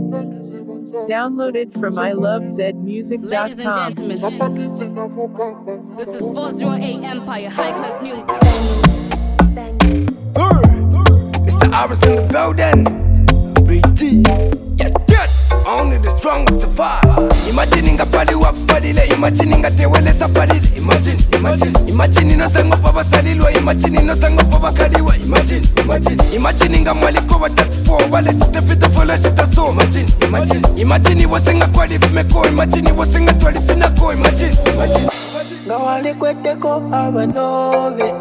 Downloaded from ilovezmusic.com. Ladies and gentlemen, this is 408 Empire High Class Music. Mr. Iris in the building. Pretty, yeah, good. Only the strongest survive. Imagining a body walk body, imagining a tewele sa body. Imagine no sango papa salilwa. Imagine no sango papa kadiwa. Imagining a maliko wa that for wale chite fita fola chita so. Imagine wasenga kwa difimeko. Imagine wasenga twa difinako. Imagine. Ngawali kwete ko abanove.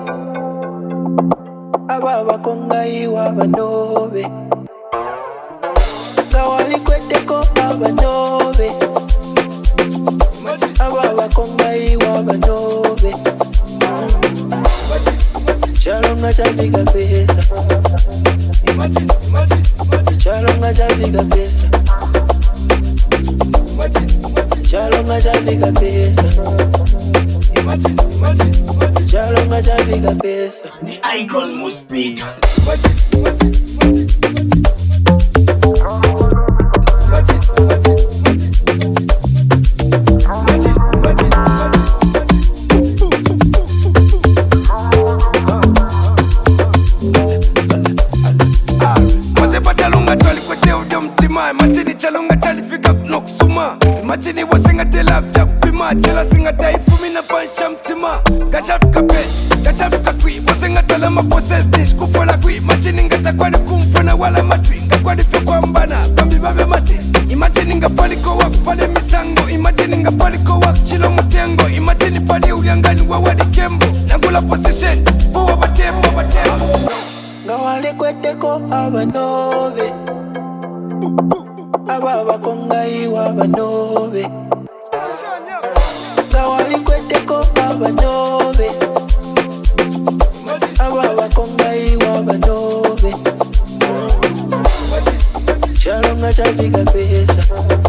Ababa konga iwa abanove. Ngawali kwete ko abanove. Ababa konga iwa abanove. Chalonga chaviga pesa. Chalonga chaviga pesa. Chalonga chaviga pesa. Chalonga chaviga pesa. The icon must speak. Imagine wasenga tela vya kupima chela singa taifu mina pansha mtima gashafika page gashafika kwi wasenga tala ma process dish kufola kwi imagine ngata kwani kumfona wala matwinga kwani fyo kwa mbana bambi babe mate imagine ngapaliko wak pale misango imagine ngapaliko wak chilo mutengo imagine pale uliangani wa wadi kembo nangula position buwa batembo ngawale kwete ko abanove Ababa konga iwa abanove. Ngawali kwete ko abanove. Ababa konga iwa abanove. Chalonga chaviga pesa.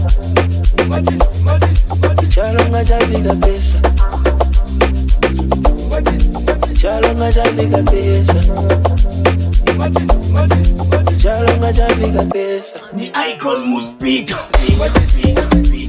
Chalonga chaviga pesa. Chalonga chaviga pesa. Chalonga chaviga pesa. The icon must speak.